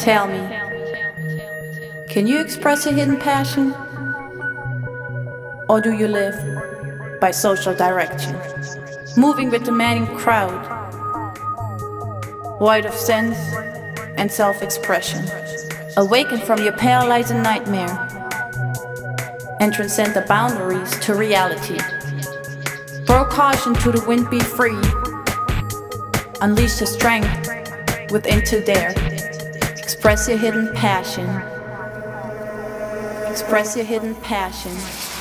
Tell me, can you express your hidden passion? Or do you live by social direction? Moving with the demanding crowd, void of sense and self-expression. Awaken from your paralyzing nightmare and transcend the boundaries to reality. Throw caution to the wind, be free. Unleash the strength within to dare. Express your hidden passion. Express your hidden passion.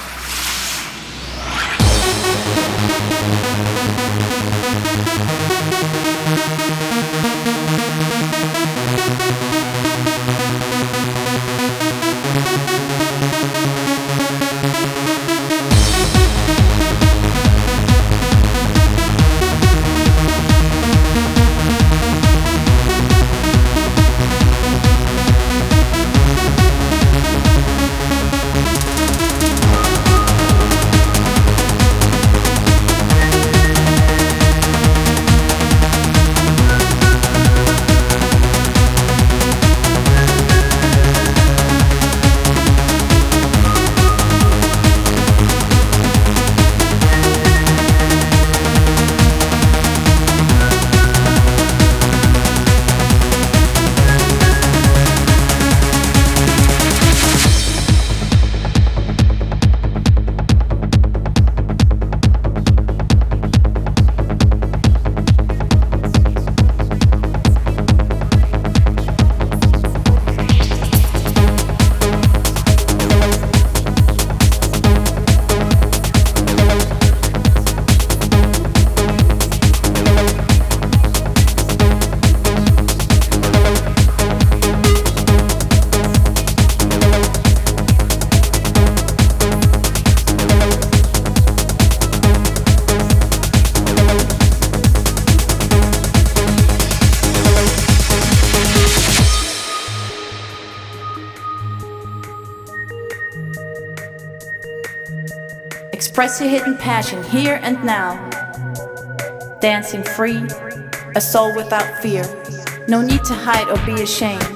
Express your hidden passion here and now. Dancing free, a soul without fear. No need to hide or be ashamed.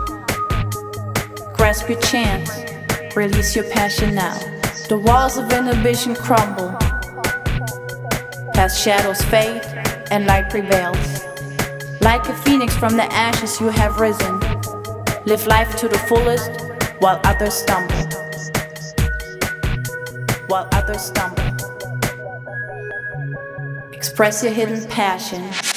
Grasp your chance, release your passion now. The walls of inhibition crumble. Past shadows fade and light prevails. Like a phoenix from the ashes you have risen. Live life to the fullest while others stumble. While others stumble. Express your hidden passion.